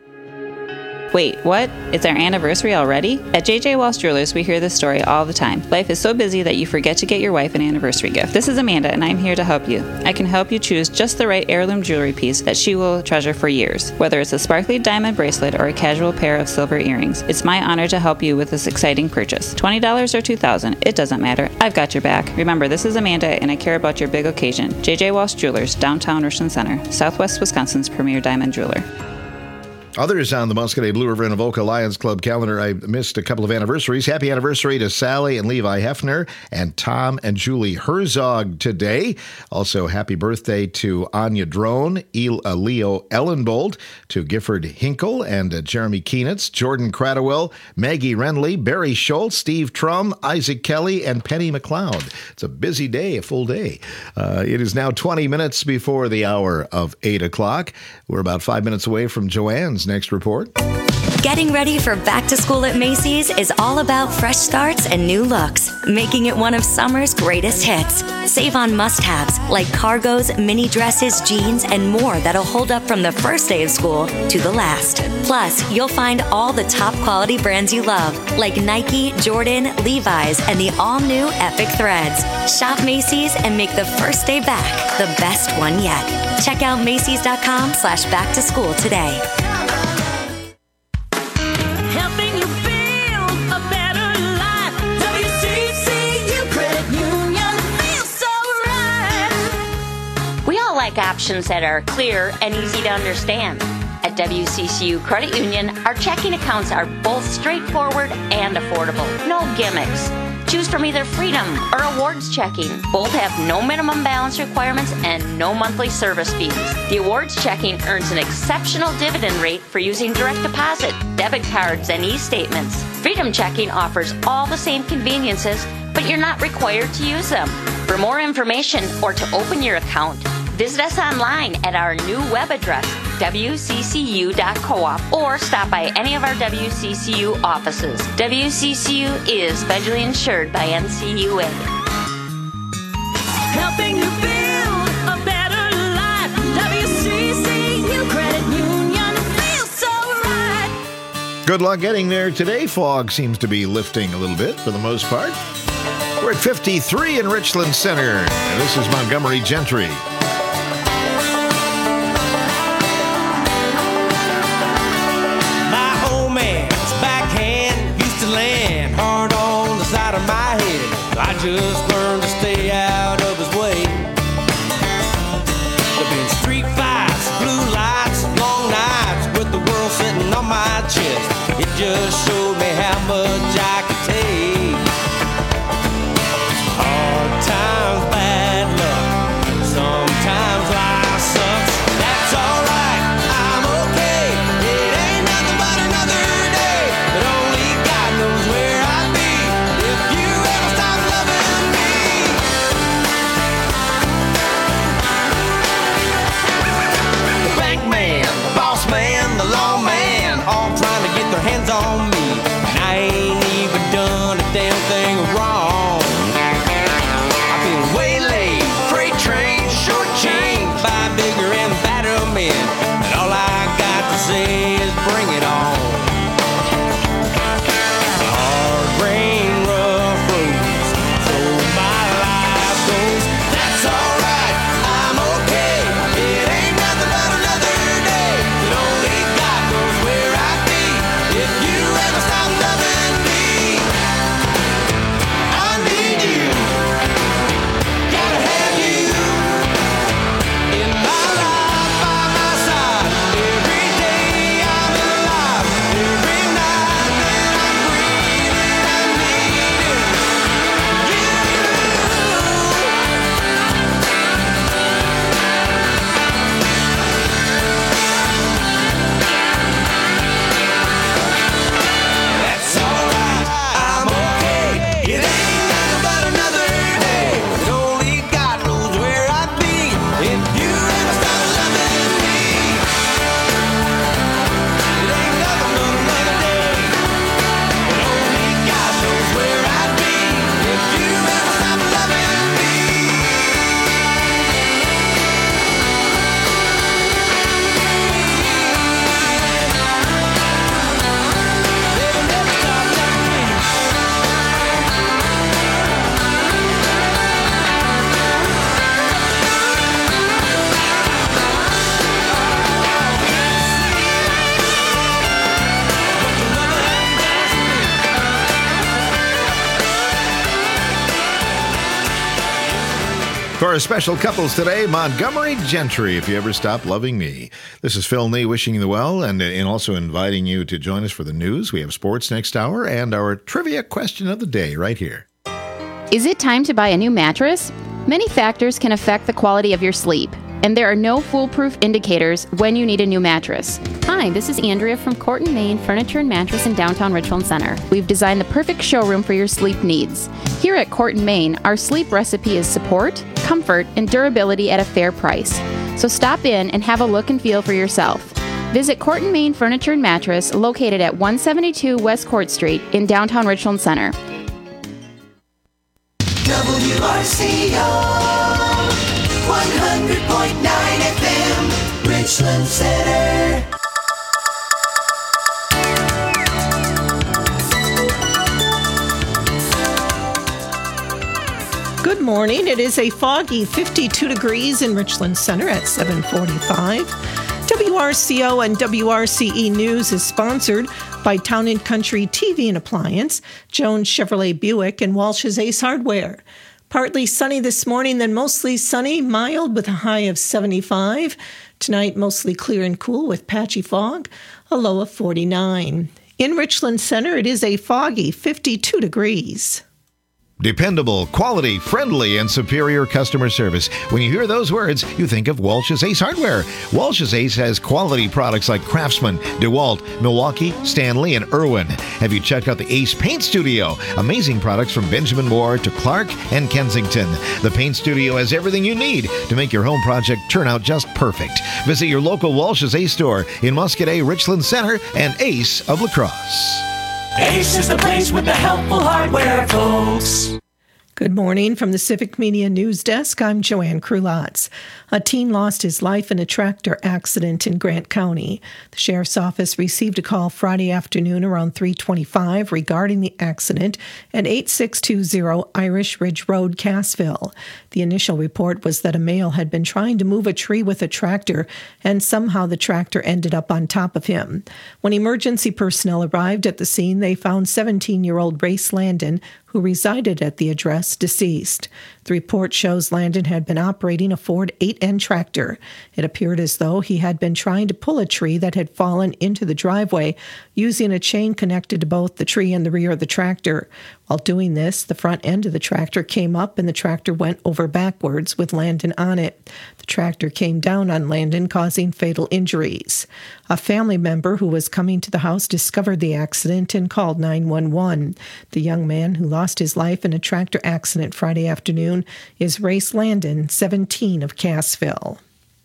Wait, what? It's our anniversary already? At J.J. Walsh Jewelers, we hear this story all the time. Life is so busy that you forget to get your wife an anniversary gift. This is Amanda, and I'm here to help you. I can help you choose just the right heirloom jewelry piece that she will treasure for years. Whether it's a sparkly diamond bracelet or a casual pair of silver earrings, it's my honor to help you with this exciting purchase. $20 or $2,000, it doesn't matter. I've got your back. Remember, this is Amanda, and I care about your big occasion. J.J. Walsh Jewelers, downtown Richland Center, Southwest Wisconsin's premier diamond jeweler. Others on the Muscoda Blue River and Avoca Lions Club calendar, I missed a couple of anniversaries. Happy anniversary to Sally and Levi Hefner and Tom and Julie Herzog today. Also, happy birthday to Anya Drone, Leo Ellenbold, to Gifford Hinkle and Jeremy Keenitz, Jordan Cradwell, Maggie Renley, Barry Schultz, Steve Trum, Isaac Kelly, and Penny McLeod. It's a busy day, a full day. It is now 20 minutes before the hour of 8 o'clock. We're about 5 minutes away from Joanne's next report. Getting ready for back to school at Macy's is all about fresh starts and new looks, making it one of summer's greatest hits. Save on must-haves like cargos, mini dresses, jeans, and more that'll hold up from the first day of school to the last. Plus, you'll find all the top quality brands you love, like Nike, Jordan, Levi's, and the all-new Epic Threads. Shop Macy's and make the first day back the best one yet. Check out Macy's.com/back to school today. Options that are clear and easy to understand. At WCCU Credit Union, our checking accounts are both straightforward and affordable. No gimmicks. Choose from either Freedom or Awards Checking. Both have no minimum balance requirements and no monthly service fees. The Awards Checking earns an exceptional dividend rate for using direct deposit, debit cards, and e-statements. Freedom Checking offers all the same conveniences, but you're not required to use them. For more information or to open your account, visit us online at our new web address, wccu.coop or stop by any of our WCCU offices. WCCU is federally insured by NCUA. Helping you build a better life. WCCU Credit Union feels so right. Good luck getting there today. Fog seems to be lifting a little bit for the most part. We're at 53 in Richland Center, and this is Montgomery Gentry. My old man's backhand used to land hard on the side of my head. I just learned to stay out of his way. There've been street fights, blue lights, long nights with the world sitting on my chest. It just showed me how much I could take. Hard times, bad luck. Sometimes life sucks. That's alright, I'm okay. It ain't nothing but another day. But only God knows where I'd be if you ever stop loving me. The bank man, the boss man, the law man, all trying to get their hands on me. And I ain't even done a damn thing wrong. I've been waylaid, freight trains, short chains by bigger and badder men. And all I got to say is bring it on. Hard rain, rough roads, so my life goes. That's alright, I'm okay. It ain't nothing but another day. But only God knows where I'd be if you ever stop loving me. I need you. Gotta have you in my life, by my side. Every day I'm alive. Every night that I'm breathing, I'm needing you. That's alright, I'm okay. It ain't nothing but another day. But only God knows where I'd be if you ever stop loving me. It ain't nothing but another day. But only God knows where I'd be if you ever stop loving me. For our special couples today, Montgomery Gentry, If You Ever Stop Loving Me. This is Phil Nee wishing you well and also inviting you to join us for the news. We have sports next hour and our trivia question of the day right here. Is it time to buy a new mattress? Many factors can affect the quality of your sleep, and there are no foolproof indicators when you need a new mattress. Hi, this is Andrea from Court & Main Furniture and Mattress in downtown Richland Center. We've designed the perfect showroom for your sleep needs. Here at Court & Main, our sleep recipe is support, comfort, and durability at a fair price. So stop in and have a look and feel for yourself. Visit Court & Main Furniture and Mattress, located at 172 West Court Street in downtown Richland Center. WRCO 100.9 FM, Richland Center. Good morning. It is a foggy 52 degrees in Richland Center at 7:45. WRCO and WRCE News is sponsored by Town & Country TV and Appliance, Jones Chevrolet Buick, and Walsh's Ace Hardware. Partly sunny this morning, then mostly sunny, mild with a high of 75. Tonight, mostly clear and cool with patchy fog, a low of 49. In Richland Center, it is a foggy 52 degrees. Dependable, quality, friendly, and superior customer service. When you hear those words, you think of Walsh's Ace Hardware. Walsh's Ace has quality products like Craftsman, DeWalt, Milwaukee, Stanley, and Irwin. Have you checked out the Ace Paint Studio? Amazing products from Benjamin Moore to Clark and Kensington. The Paint Studio has everything you need to make your home project turn out just perfect. Visit your local Walsh's Ace store in Muscadet, Richland Center, and Ace of La Crosse. Ace is the place with the helpful hardware, folks. Good morning from the Civic Media News Desk. I'm Joanne Krulotz. A teen lost his life in a tractor accident in Grant County. The Sheriff's Office received a call Friday afternoon around 3:25 regarding the accident at 8620 Irish Ridge Road, Cassville. The initial report was that a male had been trying to move a tree with a tractor, and somehow the tractor ended up on top of him. When emergency personnel arrived at the scene, they found 17-year-old Race Landon, who resided at the address, deceased. The report shows Landon had been operating a Ford 8N tractor. It appeared as though he had been trying to pull a tree that had fallen into the driveway using a chain connected to both the tree and the rear of the tractor. While doing this, the front end of the tractor came up and the tractor went over backwards with Landon on it. The tractor came down on Landon, causing fatal injuries. A family member who was coming to the house discovered the accident and called 911. The young man who lost his life in a tractor accident Friday afternoon is Race Landon, 17, of Cassville.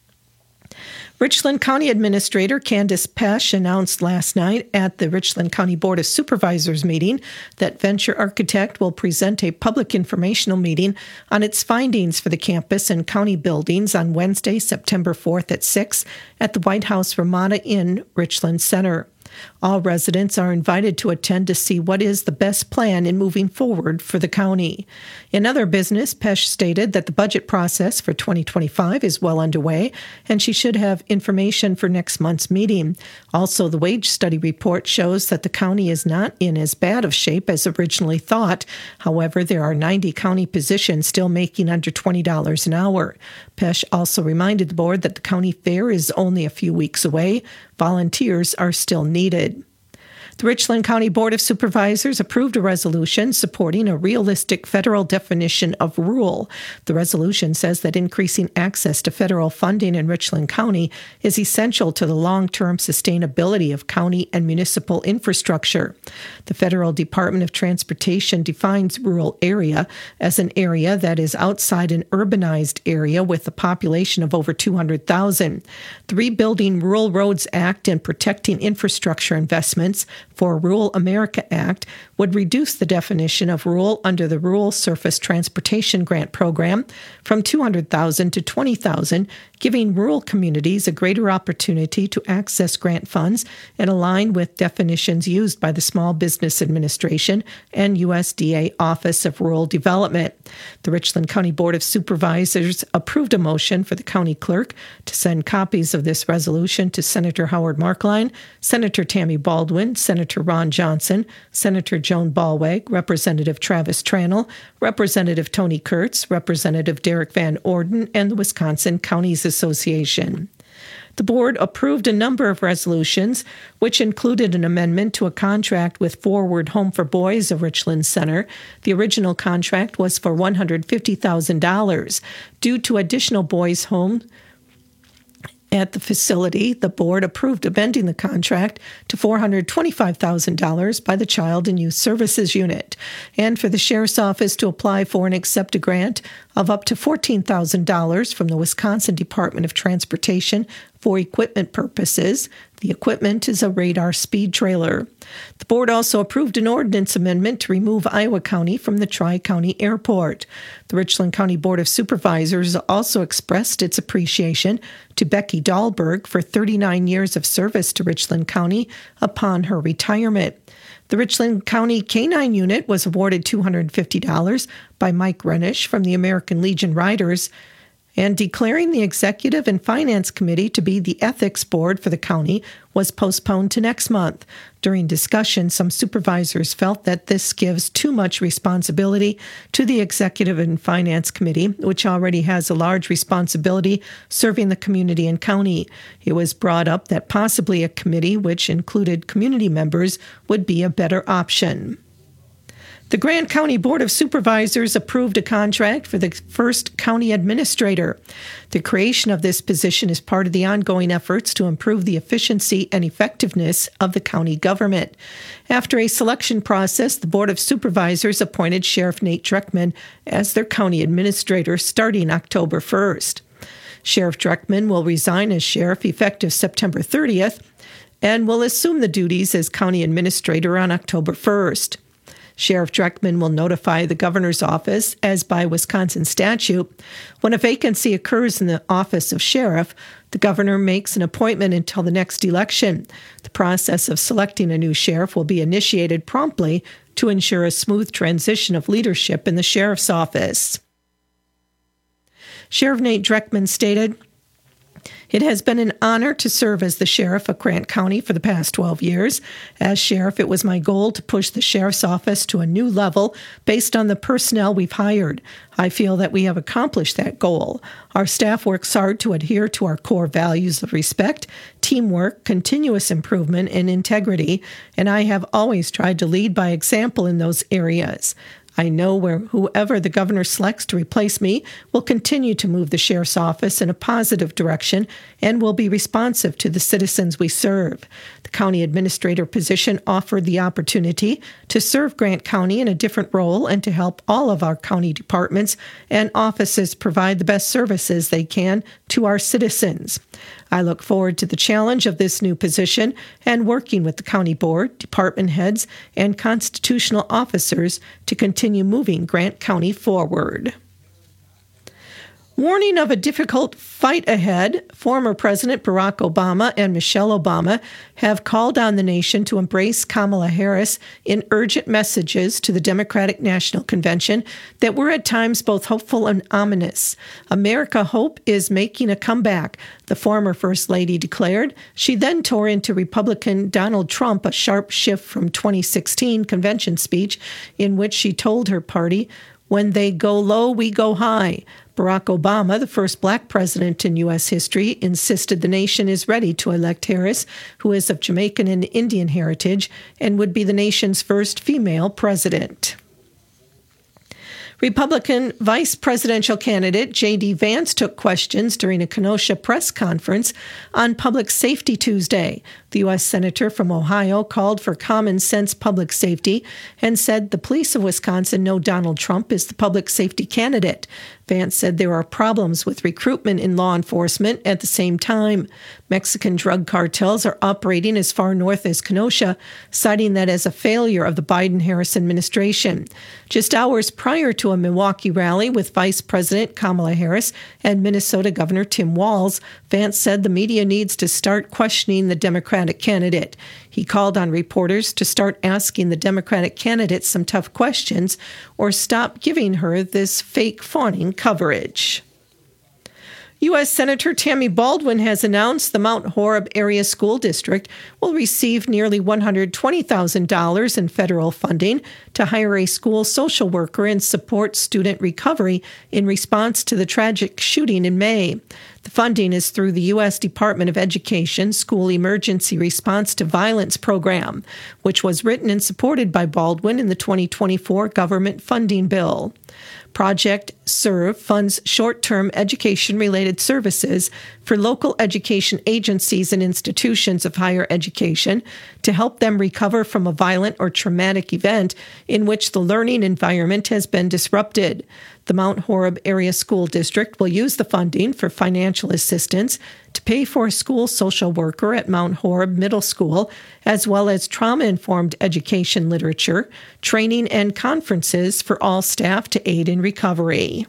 Richland County Administrator Candace Pesch announced last night at the Richland County Board of Supervisors meeting that Venture Architect will present a public informational meeting on its findings for the campus and county buildings on Wednesday, September 4th at 6 at the White House Ramada Inn, Richland Center. All residents are invited to attend to see what is the best plan in moving forward for the county. In other business, Pesch stated that the budget process for 2025 is well underway, and she should have information for next month's meeting. Also, the wage study report shows that the county is not in as bad of shape as originally thought. However, there are 90 county positions still making under $20 an hour. Pesch also reminded the board that the county fair is only a few weeks away. Volunteers are still needed. The Richland County Board of Supervisors approved a resolution supporting a realistic federal definition of rural. The resolution says that increasing access to federal funding in Richland County is essential to the long-term sustainability of county and municipal infrastructure. The Federal Department of Transportation defines rural area as an area that is outside an urbanized area with a population of over 200,000. The Rebuilding Rural Roads Act and Protecting Infrastructure Investments for Rural America Act would reduce the definition of rural under the Rural Surface Transportation Grant Program from 200,000 to 20,000, giving rural communities a greater opportunity to access grant funds and align with definitions used by the Small Business Administration and USDA Office of Rural Development. The Richland County Board of Supervisors approved a motion for the county clerk to send copies of this resolution to Senator Howard Markline, Senator Tammy Baldwin, Senator Ron Johnson, Senator Joan Ballweg, Representative Travis Tranel, Representative Tony Kurtz, Representative Derek Van Orden, and the Wisconsin Counties Association. The board approved a number of resolutions, which included an amendment to a contract with Forward Home for Boys of Richland Center. The original contract was for $150,000. Due to additional boys' home at the facility, the board approved amending the contract to $425,000 by the Child and Youth Services Unit, and for the Sheriff's Office to apply for and accept a grant of up to $14,000 from the Wisconsin Department of Transportation for equipment purposes. The equipment is a radar speed trailer. The board also approved an ordinance amendment to remove Iowa County from the Tri-County Airport. The Richland County Board of Supervisors also expressed its appreciation to Becky Dahlberg for 39 years of service to Richland County upon her retirement. The Richland County K-9 unit was awarded $250 by Mike Renish from the American Legion Riders, and declaring the Executive and Finance Committee to be the ethics board for the county was postponed to next month. During discussion, some supervisors felt that this gives too much responsibility to the Executive and Finance Committee, which already has a large responsibility serving the community and county. It was brought up that possibly a committee which included community members would be a better option. The Grant County Board of Supervisors approved a contract for the first county administrator. The creation of this position is part of the ongoing efforts to improve the efficiency and effectiveness of the county government. After a selection process, the Board of Supervisors appointed Sheriff Nate Dreckman as their county administrator starting October 1st. Sheriff Dreckman will resign as sheriff effective September 30th and will assume the duties as county administrator on October 1st. Sheriff Dreckman will notify the governor's office, as by Wisconsin statute, when a vacancy occurs in the office of sheriff. The governor makes an appointment until the next election. The process of selecting a new sheriff will be initiated promptly to ensure a smooth transition of leadership in the sheriff's office. Sheriff Nate Dreckman stated, "It has been an honor to serve as the sheriff of Grant County for the past 12 years. As sheriff, it was my goal to push the sheriff's office to a new level based on the personnel we've hired. I feel that we have accomplished that goal. Our staff works hard to adhere to our core values of respect, teamwork, continuous improvement, and integrity, and I have always tried to lead by example in those areas. I know whoever the governor selects to replace me will continue to move the sheriff's office in a positive direction and will be responsive to the citizens we serve. The county administrator position offered the opportunity to serve Grant County in a different role and to help all of our county departments and offices provide the best services they can to our citizens. I look forward to the challenge of this new position and working with the county board, department heads, and constitutional officers to continue moving Grant County forward." Warning of a difficult fight ahead, former President Barack Obama and Michelle Obama have called on the nation to embrace Kamala Harris in urgent messages to the Democratic National Convention that were at times both hopeful and ominous. "America Hope is making a comeback," the former First Lady declared. She then tore into Republican Donald Trump, a sharp shift from 2016 convention speech in which she told her party, "When they go low, we go high." Barack Obama, the first black president in U.S. history, insisted the nation is ready to elect Harris, who is of Jamaican and Indian heritage, and would be the nation's first female president. Republican vice presidential candidate J.D. Vance took questions during a Kenosha press conference on Public Safety Tuesday. The U.S. Senator from Ohio called for common sense public safety and said the police of Wisconsin know Donald Trump is the public safety candidate. Vance said there are problems with recruitment in law enforcement at the same time. Mexican drug cartels are operating as far north as Kenosha, citing that as a failure of the Biden-Harris administration. Just hours prior to a Milwaukee rally with Vice President Kamala Harris and Minnesota Governor Tim Walz, Vance said the media needs to start questioning the Democratic candidate. He called on reporters to start asking the Democratic candidate some tough questions or stop giving her this fake fawning coverage. U.S. Senator Tammy Baldwin has announced the Mount Horeb Area School District will receive nearly $120,000 in federal funding to hire a school social worker and support student recovery in response to the tragic shooting in May. The funding is through the U.S. Department of Education School Emergency Response to Violence Program, which was written and supported by Baldwin in the 2024 government funding bill. Project SERVE funds short-term education-related services for local education agencies and institutions of higher education to help them recover from a violent or traumatic event in which the learning environment has been disrupted. The Mount Horeb Area School District will use the funding for financial assistance to pay for a school social worker at Mount Horeb Middle School, as well as trauma-informed education literature, training, and conferences for all staff to aid in recovery.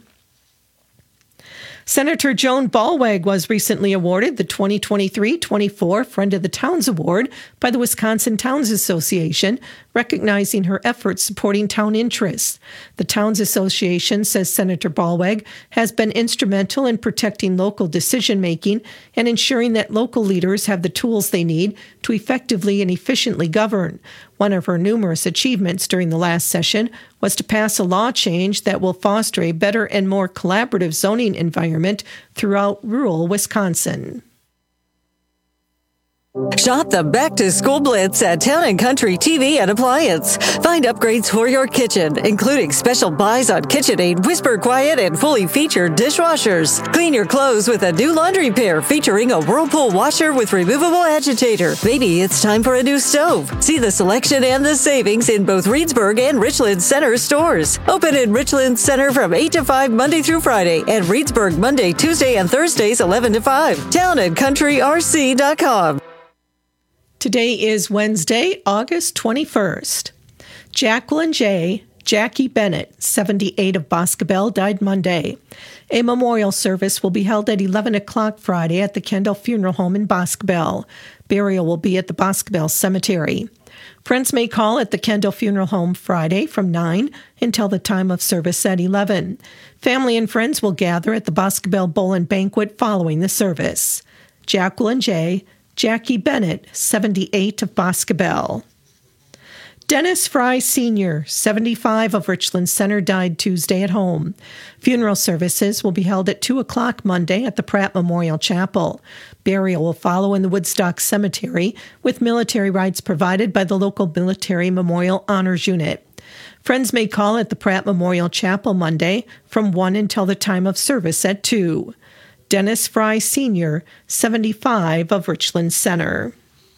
Senator Joan Ballweg was recently awarded the 2023-24 Friend of the Towns Award by the Wisconsin Towns Association, recognizing her efforts supporting town interests. The Towns Association says Senator Ballweg has been instrumental in protecting local decision-making and ensuring that local leaders have the tools they need to effectively and efficiently govern. One of her numerous achievements during the last session was to pass a law change that will foster a better and more collaborative zoning environment throughout rural Wisconsin. Shop the Back to School Blitz at Town & Country TV and Appliance. Find upgrades for your kitchen, including special buys on KitchenAid, Whisper Quiet, and fully featured dishwashers. Clean your clothes with a new laundry pair featuring a Whirlpool washer with removable agitator. Maybe it's time for a new stove. See the selection and the savings in both Reedsburg and Richland Center stores. Open in Richland Center from 8 to 5 Monday through Friday, and Reedsburg Monday, Tuesday, and Thursdays 11 to 5. TownandCountryRC.com. Today is Wednesday, August 21st. Jacqueline J. Jackie Bennett, 78 of Boscobel, died Monday. A memorial service will be held at 11 o'clock Friday at the Kendall Funeral Home in Boscobel. Burial will be at the Boscobel Cemetery. Friends may call at the Kendall Funeral Home Friday from 9 until the time of service at 11. Family and friends will gather at the Boscobel Bowl and Banquet following the service. Jacqueline J. Jackie Bennett, 78 of Boscobel. Dennis Fry Sr., 75 of Richland Center, died Tuesday at home. Funeral services will be held at 2 o'clock Monday at the Pratt Memorial Chapel. Burial will follow in the Woodstock Cemetery, with military rites provided by the local Military Memorial Honors Unit. Friends may call at the Pratt Memorial Chapel Monday from 1 until the time of service at 2. Dennis Fry Sr., 75 of Richland Center.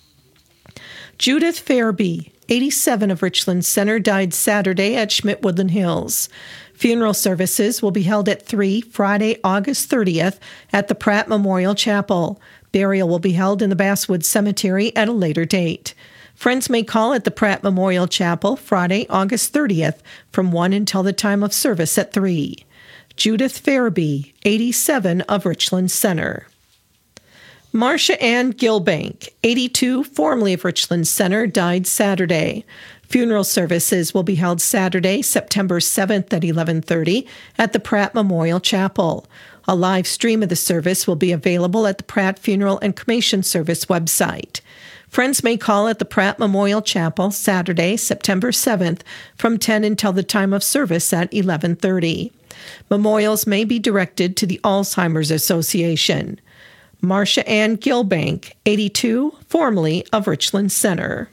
Judith Fairby, 87 of Richland Center, died Saturday at Schmidt-Woodland Hills. Funeral services will be held at 3 Friday, August 30th at the Pratt Memorial Chapel. Burial will be held in the Basswood Cemetery at a later date. Friends may call at the Pratt Memorial Chapel Friday, August 30th from 1 until the time of service at 3. Judith Fairby, 87 of Richland Center. Marcia Ann Gilbank, 82, formerly of Richland Center, died Saturday. Funeral services will be held Saturday, September 7th at 11:30 at the Pratt Memorial Chapel. A live stream of the service will be available at the Pratt Funeral and Cremation Service website. Friends may call at the Pratt Memorial Chapel Saturday, September 7th from 10 until the time of service at 11:30. Memorials may be directed to the Alzheimer's Association. Marcia Ann Gilbank, 82, formerly of Richland Center.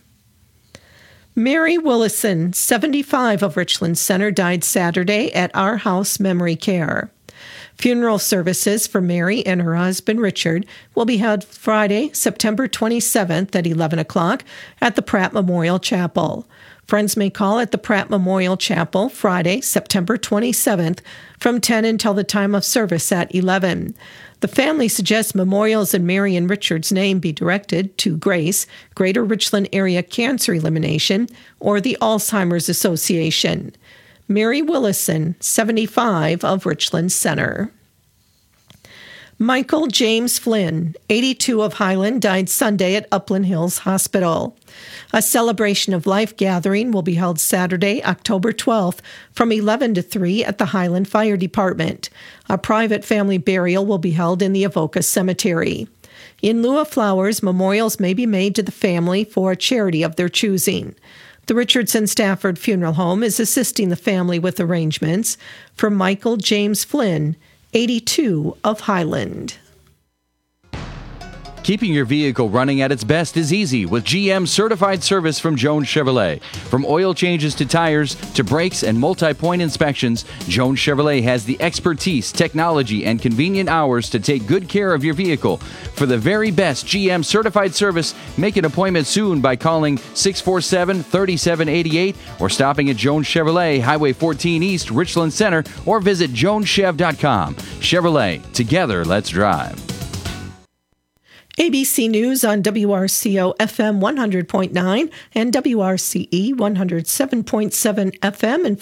Mary Willison, 75 of Richland Center, died Saturday at Our House Memory Care. Funeral services for Mary and her husband Richard will be held Friday, September 27th at 11 o'clock at the Pratt Memorial Chapel. Friends may call at the Pratt Memorial Chapel Friday, September 27th from 10 until the time of service at 11. The family suggests memorials in Mary and Richard's name be directed to GRACE, Greater Richland Area Cancer Elimination, or the Alzheimer's Association. Mary Willison, 75 of Richland Center. Michael James Flynn, 82 of Highland, died Sunday at Upland Hills Hospital. A celebration of life gathering will be held Saturday, October 12th from 11 to 3 at the Highland Fire Department. A private family burial will be held in the Avoca Cemetery. In lieu of flowers, memorials may be made to the family for a charity of their choosing. The Richardson Stafford Funeral Home is assisting the family with arrangements for Michael James Flynn, 82 of Highland. Keeping your vehicle running at its best is easy with GM certified service from Jones Chevrolet. From oil changes to tires to brakes and multi-point inspections, Jones Chevrolet has the expertise, technology, and convenient hours to take good care of your vehicle. For the very best GM certified service, make an appointment soon by calling 647-3788 or stopping at Jones Chevrolet, Highway 14 East, Richland Center, or visit joneschev.com. Chevrolet, together let's drive. ABC News on WRCO FM 100.9 and WRCE 107.7 FM and